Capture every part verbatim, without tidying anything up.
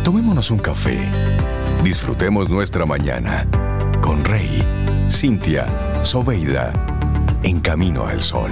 Tomémonos un café. Disfrutemos nuestra mañana con Rey, Cintia, Soveida, en Camino al Sol.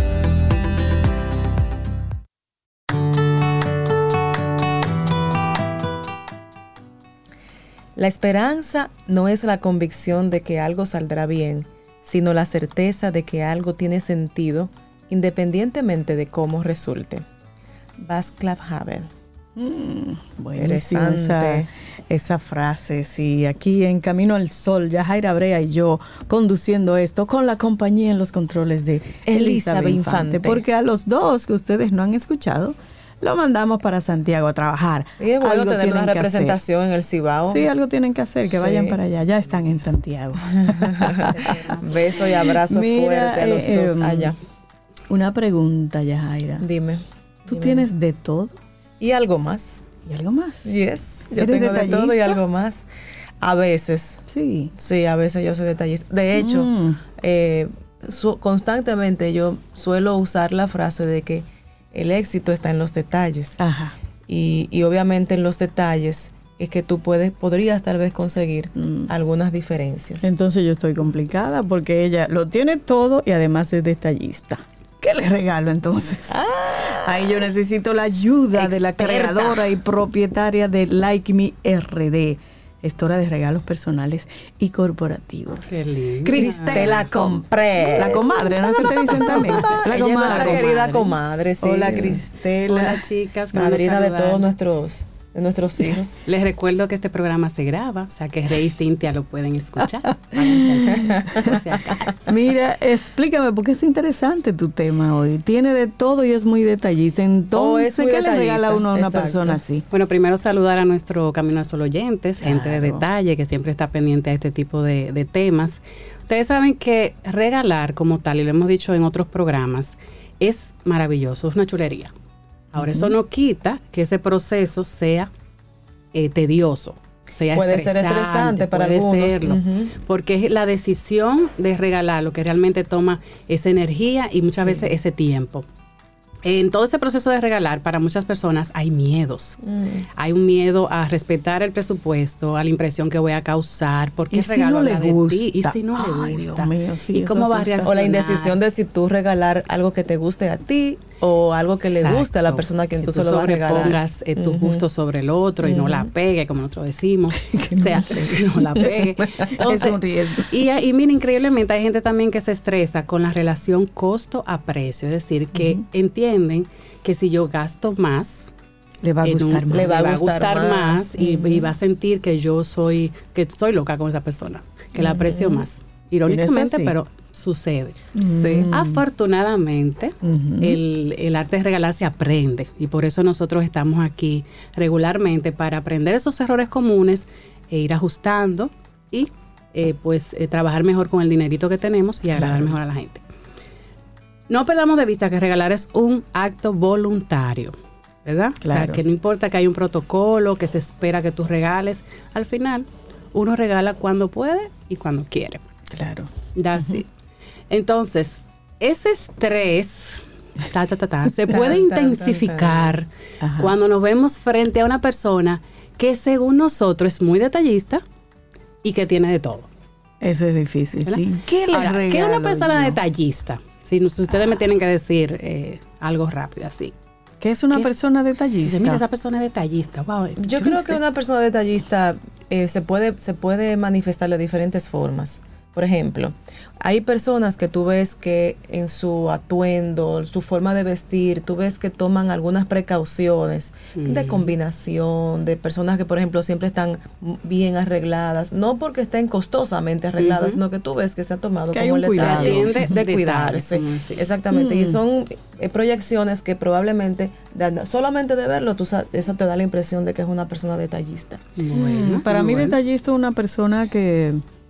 La esperanza no es la convicción de que algo saldrá bien, sino la certeza de que algo tiene sentido independientemente de cómo resulte. Václav Havel. Mm, buenísima esa, esa frase, sí. Aquí en Camino al Sol, Yajaira Brea y yo conduciendo esto con la compañía en los controles de Elizabeth Infante, porque a los dos que ustedes no han escuchado, lo mandamos para Santiago a trabajar. Y es bueno tener una representación en el Cibao. Sí, algo tienen que hacer, que sí. Vayan para allá. Ya están en Santiago. Beso y abrazo Mira, fuerte a los eh, dos allá. Una pregunta, Yajaira. Dime. ¿Tú dime. tienes de todo? Y algo más. ¿Y algo más? Yes. Yo tengo detallista? de todo y algo más. A veces. Sí. Sí, a veces yo soy detallista. De hecho, mm. eh, su, constantemente yo suelo usar la frase de que el éxito está en los detalles. Ajá. Y, y obviamente en los detalles es que tú puedes, podrías tal vez conseguir mm. algunas diferencias. Entonces yo estoy complicada porque ella lo tiene todo y además es detallista. ¿Qué le regalo entonces? Ah, Ahí yo necesito la ayuda experta. de la creadora y propietaria de Like Me R D, gestora de regalos personales y corporativos. Qué lindo. Cristela Comprés. La comadre, ¿no es que te dicen también? La comadre. La querida comadre, sí. Hola, Cristela. Hola, chicas. Madrina de todos nuestros... de nuestros hijos. Les recuerdo que este programa se graba, o sea que Rey y Cintia lo pueden escuchar. Por si acaso. Mira, explícame, porque es interesante tu tema hoy. Tiene de todo y es muy detallista. Entonces, oh, muy ¿qué detallista. le regala uno a una Exacto. persona así? Bueno, primero saludar a nuestro Camino al Sol oyentes, claro. gente de detalle que siempre está pendiente a este tipo de, de temas. Ustedes saben que regalar como tal, y lo hemos dicho en otros programas, es maravilloso, es una chulería. Ahora, uh-huh. eso no quita que ese proceso sea eh, tedioso, sea puede estresante. Puede ser estresante para puede algunos. serlo, uh-huh. porque es la decisión de regalar lo que realmente toma esa energía y muchas veces uh-huh. ese tiempo. En todo ese proceso de regalar, para muchas personas hay miedos. Mm. Hay un miedo a respetar el presupuesto, a la impresión que voy a causar, porque si regalo no le de gusta? ti. Y si no Ay, le gusta. Dios mío, sí, ¿Y cómo va a reaccionar? O la indecisión de si tú regalar algo que te guste a ti o algo que Exacto. le guste a la persona a quien que tú, tú se lo vas a regalar. Sobrepongas eh, tu uh-huh. gusto sobre el otro y uh-huh. no la pegue, como nosotros decimos. o sea, no la pegue. Entonces, es un riesgo. Y, y mira, increíblemente hay gente también que se estresa con la relación costo a precio. Es decir, que uh-huh. entienden que si yo gasto más, le va a gustar un, más, le va a gustar, gustar más, más y, uh-huh. y va a sentir que yo soy, que soy loca con esa persona, que uh-huh. la aprecio más. Irónicamente, pero sucede. Sí. Afortunadamente, uh-huh. el, el arte de regalar se aprende y por eso nosotros estamos aquí regularmente para aprender esos errores comunes e ir ajustando y eh, pues eh, trabajar mejor con el dinerito que tenemos y agradar claro. mejor a la gente. No perdamos de vista que regalar es un acto voluntario, ¿verdad? Claro. O sea, que no importa que hay un protocolo, que se espera que tú regales. Al final, uno regala cuando puede y cuando quiere. Claro. That's uh-huh. it. Entonces, ese estrés ta, ta, ta, ta, se puede intensificar cuando nos vemos frente a una persona que según nosotros es muy detallista y que tiene de todo. Eso es difícil, ¿verdad? Sí. ¿Qué le Ahora, regalo ¿qué es una persona yo? detallista? Si, si ustedes ah. me tienen que decir eh, algo rápido así. ¿Qué es una ¿Qué persona es? detallista? Mira, esa persona es detallista. Wow, yo, yo creo no que una persona detallista eh, se puede se puede manifestar de diferentes formas. Por ejemplo, hay personas que tú ves que en su atuendo, su forma de vestir, tú ves que toman algunas precauciones mm. de combinación, de personas que, por ejemplo, siempre están bien arregladas, no porque estén costosamente arregladas, uh-huh. sino que tú ves que se ha tomado que como el detalle de, de cuidarse. Sí. Exactamente, mm. y son eh, proyecciones que probablemente, de, solamente de verlo, tú, eso te da la impresión de que es una persona detallista. Bueno, Para mí bueno. detallista es una persona que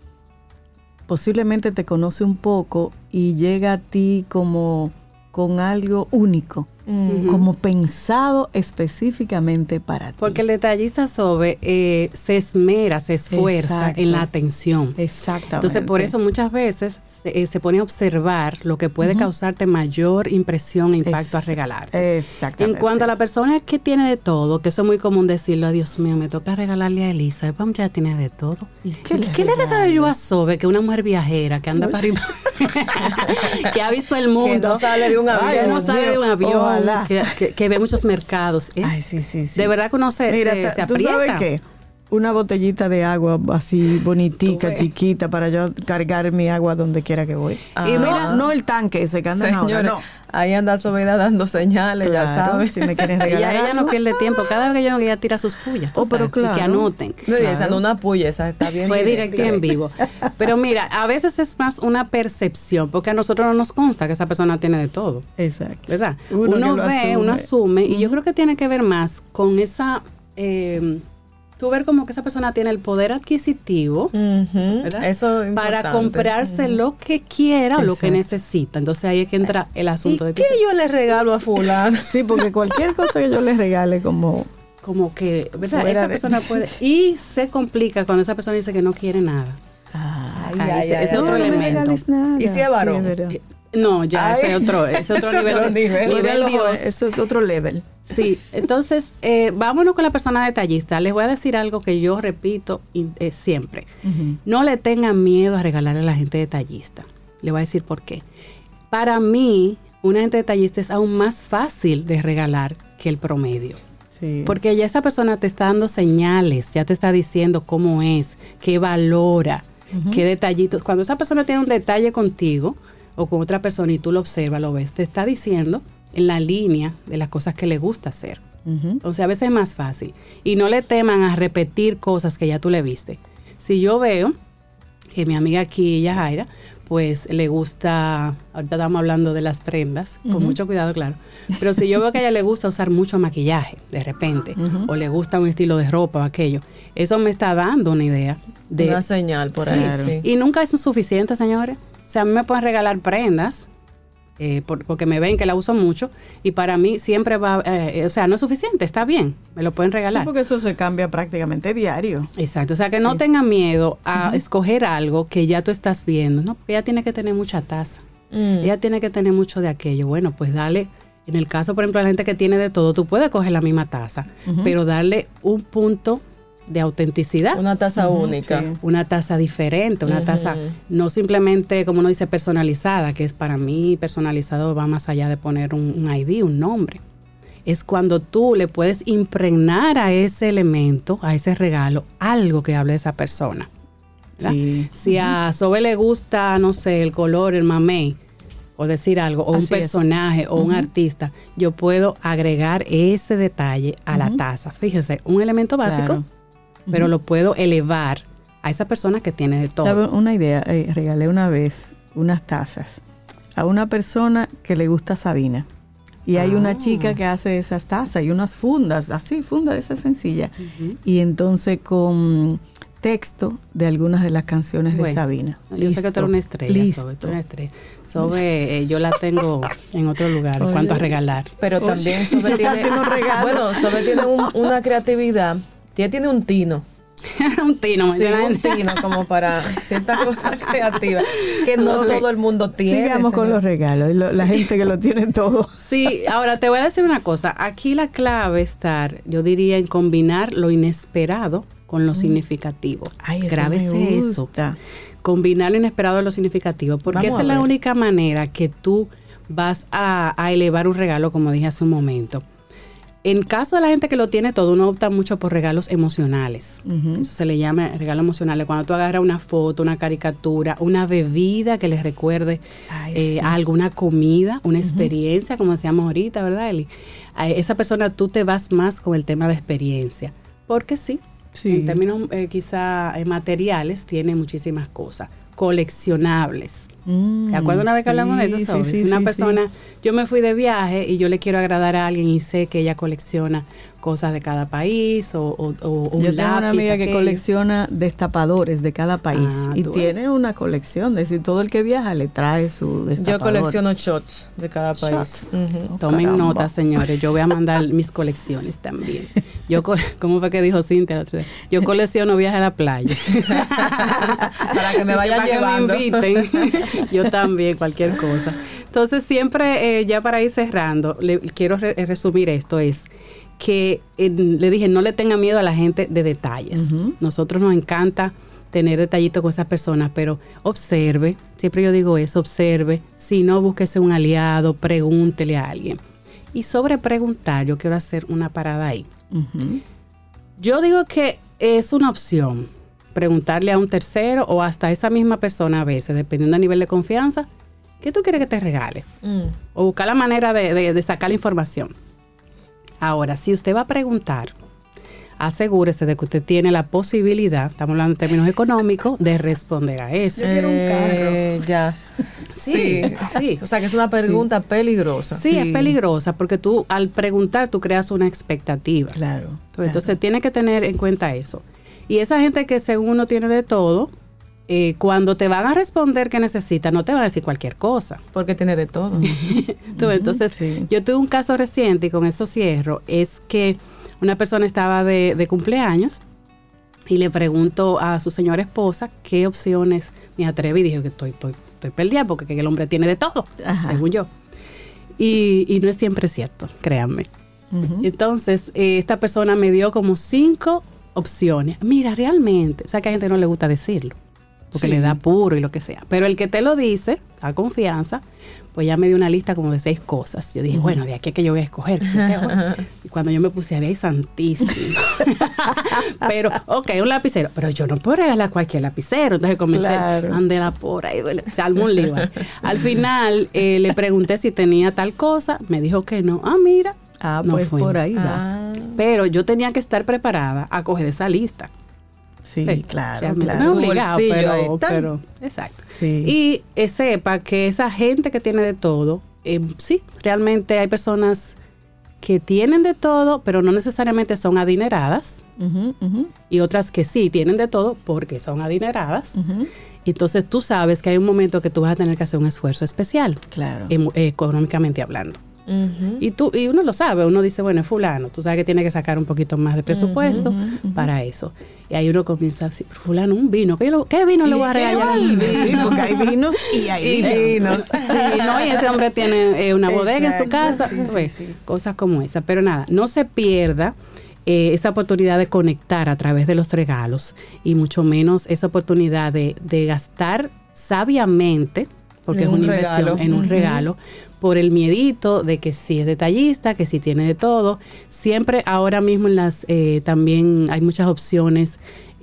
posiblemente te conoce un poco y llega a ti como con algo único, uh-huh. como pensado específicamente para ti. Porque el detallista Sobe eh, se esmera, se esfuerza Exacto. en la atención. Exactamente. Entonces, por eso muchas veces se, se pone a observar lo que puede uh-huh. causarte mayor impresión e impacto es, a regalar. Exactamente. En cuanto a la persona que tiene de todo, que eso es muy común decirlo, Dios mío, me toca regalarle a Elisa, esa muchacha tiene de todo. ¿Qué, ¿Qué, ¿qué le regalo yo a Sobe, que es una mujer viajera, que anda no, para arriba, que ha visto el mundo, que no sale de un avión, que no sale de un avión, que, que, que ve muchos mercados? ¿eh? Ay, sí, sí, sí. De verdad que uno se, Mira, se, ta, se aprieta. ¿tú sabes qué? Una botellita de agua así bonitica, chiquita, para yo cargar mi agua donde quiera que voy. Ah. Y no, no el tanque ese que anda ahora, no. Ahí anda Sobeida dando señales, claro, ya sabes. Si me quieren regalar ella, ella no pierde tiempo. Cada vez que yo ella tira sus pullas. Oh, pero claro. Y que anoten. No, y esa no una puya, esa está bien. Fue directo y en vivo. Pero mira, a veces es más una percepción, porque a nosotros no nos consta que esa persona tiene de todo. Exacto. ¿Verdad? Uno, uno ve, asume. uno asume, uh-huh. y yo creo que tiene que ver más con esa... Eh, tú ver como que esa persona tiene el poder adquisitivo, uh-huh. ¿verdad? Eso es para comprarse uh-huh. lo que quiera o Exacto. lo que necesita. Entonces ahí es que entra el asunto. ¿Y de qué yo le regalo a fulano? Sí, porque cualquier cosa que yo le regale como... Como que, ¿verdad? Esa de... persona puede... Y se complica cuando esa persona dice que no quiere nada. Ay, ay, ay, ese, ay, ese ay, otro no elemento. Nada. ¿Y si es varón? Sí, no, ya, ay, ese es otro, ese otro nivel. nivel, nivel Dios. Eso es otro level. Sí, entonces, eh, vámonos con la persona detallista. Les voy a decir algo que yo repito eh, siempre. Uh-huh. No le tengan miedo a regalarle a la gente detallista. Le voy a decir por qué. Para mí, una gente detallista es aún más fácil de regalar que el promedio. Sí. Porque ya esa persona te está dando señales, ya te está diciendo cómo es, qué valora, uh-huh. qué detallitos. Cuando esa persona tiene un detalle contigo o con otra persona y tú lo observas, lo ves, te está diciendo en la línea de las cosas que le gusta hacer. Uh-huh. Entonces a veces es más fácil. Y no le teman a repetir cosas que ya tú le viste. Si yo veo que mi amiga aquí, Yajaira, pues le gusta, ahorita estamos hablando de las prendas, uh-huh. con mucho cuidado, claro, pero si yo veo que a ella le gusta usar mucho maquillaje de repente, uh-huh. o le gusta un estilo de ropa o aquello, eso me está dando una idea. De, una señal por ahí. Sí, sí. Y nunca es suficiente, señores. O sea, a mí me pueden regalar prendas, Eh, por, porque me ven que la uso mucho y para mí siempre va, eh, o sea, no es suficiente, está bien, me lo pueden regalar. Sí, porque eso se cambia prácticamente diario. Exacto, o sea, que sí. no tengan miedo a uh-huh. escoger algo que ya tú estás viendo, ¿no? Ella tiene que tener mucha taza, mm. ella tiene que tener mucho de aquello. Bueno, pues dale, en el caso, por ejemplo, de la gente que tiene de todo, tú puedes coger la misma taza, uh-huh. pero darle un punto de autenticidad. Una taza uh-huh, única. Sí. Una taza diferente, una uh-huh. taza no simplemente, como uno dice, personalizada, que es para mí personalizado va más allá de poner un, un I D, un nombre. Es cuando tú le puedes impregnar a ese elemento, a ese regalo, algo que hable de esa persona. Sí. Si uh-huh. a Sobe le gusta, no sé, el color, el mamey, o decir algo, o Así un personaje, es. o uh-huh. un artista, yo puedo agregar ese detalle a uh-huh. la taza. Fíjense, un elemento básico, claro. pero uh-huh. lo puedo elevar a esa persona que tiene de todo. ¿Sabe una idea? Eh, regalé una vez unas tazas a una persona que le gusta Sabina. Y hay ah. una chica que hace esas tazas y unas fundas, así, fundas de esas sencillas. Uh-huh. Y entonces con texto de algunas de las canciones bueno, de Sabina. Yo Listo. sé que tú eres una estrella, Listo. Sobe, tú eres una estrella. Sobe, eh, yo la tengo en otro lugar, en cuanto a regalar. Pero Oye. también Sobe tiene, bueno, Sobe tiene un, una creatividad, ella tiene un tino. un tino, sí, un tino como para ciertas cosas creativas que no okay. todo el mundo tiene. Sigamos con los regalos, lo, la gente que lo tiene todo. Sí, ahora te voy a decir una cosa. Aquí la clave está, yo diría, en combinar lo inesperado con lo mm. significativo. Ay, eso Grábese me gusta. eso. Combinar lo inesperado con lo significativo, porque Vamos esa es la única manera que tú vas a, a elevar un regalo, como dije hace un momento. En caso de la gente que lo tiene todo, uno opta mucho por regalos emocionales. Uh-huh. Eso se le llama regalos emocionales. Cuando tú agarras una foto, una caricatura, una bebida que les recuerde Ay, eh, sí. a alguna comida, una uh-huh. experiencia, como decíamos ahorita, ¿verdad, Eli? A esa persona tú te vas más con el tema de experiencia. Porque sí, sí. en términos eh, quizá eh, materiales, tiene muchísimas cosas. Coleccionables. Mm, ¿Te acuerdas una vez que sí, hablamos de eso? Sí, sí, si una sí, persona, sí. yo me fui de viaje y yo le quiero agradar a alguien y sé que ella colecciona cosas de cada país o, o, o un Yo lápiz, tengo una amiga aquello. que colecciona destapadores de cada país ah, y tiene ves. una colección, es decir, todo el que viaja le trae su destapador. Yo colecciono shots de cada país. Uh-huh. Oh, Tomen caramba. nota, señores, yo voy a mandar mis colecciones también. Yo, ¿cómo fue que dijo Cintia el otro día? Yo colecciono viajes a la playa. Para que me vayan para llevando. Que me inviten. Yo también, cualquier cosa. Entonces, siempre, eh, ya para ir cerrando, le, quiero re, resumir esto, es que eh, le dije, no le tenga miedo a la gente de detalles. Uh-huh. Nosotros nos encanta tener detallitos con esas personas, pero observe, siempre yo digo eso, observe, si no, búsquese un aliado, pregúntele a alguien. Y sobre preguntar, yo quiero hacer una parada ahí. Uh-huh. Yo digo que es una opción preguntarle a un tercero o hasta a esa misma persona a veces, dependiendo del nivel de confianza, ¿qué tú quieres que te regale? Mm. O buscar la manera de, de, de sacar la información. Ahora, si usted va a preguntar, asegúrese de que usted tiene la posibilidad, estamos hablando en términos económicos, de responder a eso. Yo quiero un carro. Eh, ya. Sí, sí, sí. O sea, que es una pregunta sí. peligrosa. Sí, sí, es peligrosa porque tú, al preguntar, tú creas una expectativa. Claro. Entonces, claro. tiene que tener en cuenta eso. Y esa gente que según uno tiene de todo, eh, cuando te van a responder que necesitas, no te van a decir cualquier cosa. Porque tiene de todo. Tú, entonces, sí. yo tuve un caso reciente y con eso cierro, es que una persona estaba de, de cumpleaños y le pregunto a su señora esposa qué opciones me atrevo y dije que estoy, estoy, estoy perdida porque que el hombre tiene de todo, Ajá. según yo. Y, y no es siempre cierto, créanme. Uh-huh. Entonces, eh, esta persona me dio como cinco opciones. Mira, realmente, o sea que a gente no le gusta decirlo, porque sí. le da apuro y lo que sea. Pero el que te lo dice, a confianza, pues ya me dio una lista como de seis cosas. Yo dije, uh-huh. bueno, de aquí es que yo voy a escoger. ¿Sí? Y cuando yo me puse a ver, ¡ay, santísimo! Pero, ok, un lapicero. Pero yo no puedo regalar cualquier lapicero. Entonces comencé, claro. andela por ahí. Bueno, se armó un lío. Al final, eh, le pregunté si tenía tal cosa. Me dijo que no. Ah, mira. Ah, no pues fue. Por ahí va. Ah. Pero yo tenía que estar preparada a coger esa lista. Sí, sí, claro, claro. No obligado, pero, pero exacto. Sí. Y eh, sepa que esa gente que tiene de todo, eh, sí, realmente hay personas que tienen de todo, pero no necesariamente son adineradas. Uh-huh, uh-huh. Y otras que sí tienen de todo porque son adineradas. Uh-huh. Entonces tú sabes que hay un momento que tú vas a tener que hacer un esfuerzo especial. Claro. Eh, económicamente hablando. Uh-huh. Y tú y uno lo sabe, uno dice, bueno, es fulano, tú sabes que tiene que sacar un poquito más de presupuesto uh-huh, uh-huh. para eso. Y ahí uno comienza a decir, fulano, un vino, ¿qué, lo, qué vino le voy a regalar? Sí, porque hay vinos y hay vinos. Sí, no, y ese hombre tiene eh, una bodega Exacto, en su casa, sí, pues, sí, sí. cosas como esa. Pero nada, no se pierda eh, esa oportunidad de conectar a través de los regalos y mucho menos esa oportunidad de, de gastar sabiamente, porque en es una inversión regalo. en un uh-huh. regalo, por el miedito de que si es detallista, que si tiene de todo. Siempre ahora mismo en las eh, también hay muchas opciones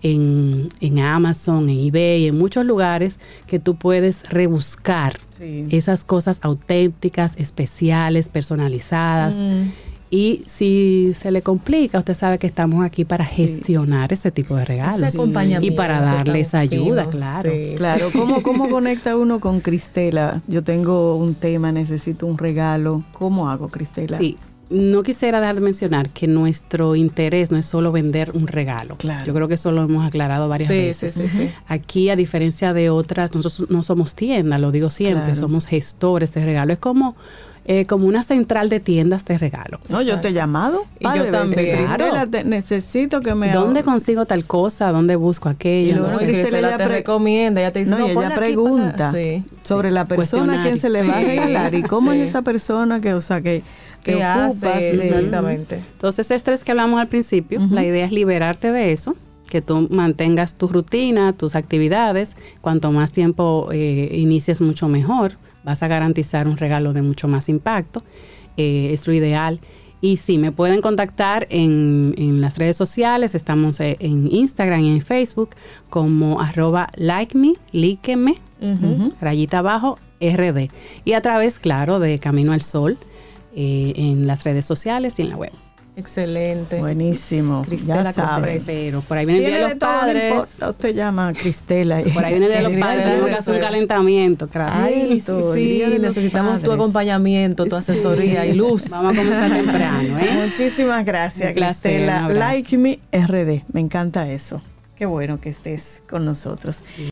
en, en Amazon, en eBay, en muchos lugares que tú puedes rebuscar sí. esas cosas auténticas, especiales, personalizadas. Mm. Y si se le complica, usted sabe que estamos aquí para gestionar sí. ese tipo de regalos. Ese acompañamiento y para darle esa ayuda, fino. claro. Sí, claro. ¿Cómo, ¿Cómo conecta uno con Cristela? Yo tengo un tema, necesito un regalo. ¿Cómo hago, Cristela? Sí. No quisiera dejar de mencionar que nuestro interés no es solo vender un regalo. Claro. Yo creo que eso lo hemos aclarado varias sí, veces. Sí, sí, sí. Aquí, a diferencia de otras, nosotros no somos tienda, lo digo siempre, claro. somos gestores de regalo. Es como... Eh, como una central de tiendas de regalo. No, Exacto. yo te he llamado. Y yo también. Cristela, te, necesito que me... ¿Dónde hago? Consigo tal cosa? ¿Dónde busco aquello? Y luego no sé. Cristela, Cristela te pre- recomienda, ella te dice, no, no, y ella pregunta sí, sobre sí. la persona a quien se le va a regalar y cómo sí. es esa persona que, o sea, que, que ¿Qué ocupas. Hace? De, Exactamente. Entonces, ese estrés que hablamos al principio, uh-huh. la idea es liberarte de eso, que tú mantengas tu rutina, tus actividades. Cuanto más tiempo eh, inicies, mucho mejor. Vas a garantizar un regalo de mucho más impacto. Eh, es lo ideal. Y sí, me pueden contactar en, en las redes sociales. Estamos en Instagram y en Facebook como arroba like me, líqueme, uh-huh. rayita abajo, R D. Y a través, claro, de Camino al Sol eh, en las redes sociales y en la web. Excelente. Buenísimo. Cristela, ya sabes. Pero por ahí viene el Día de los Padres. No usted llama a Cristela. Y por ahí viene el Día de los Padres. Tenemos que hacer un calentamiento. Claro. Ay, sí, sí necesitamos padres. Tu acompañamiento, tu asesoría sí. y luz. Vamos a comenzar temprano, ¿eh? Muchísimas gracias, Cristela. Like Me R D. Me encanta eso. Qué bueno que estés con nosotros.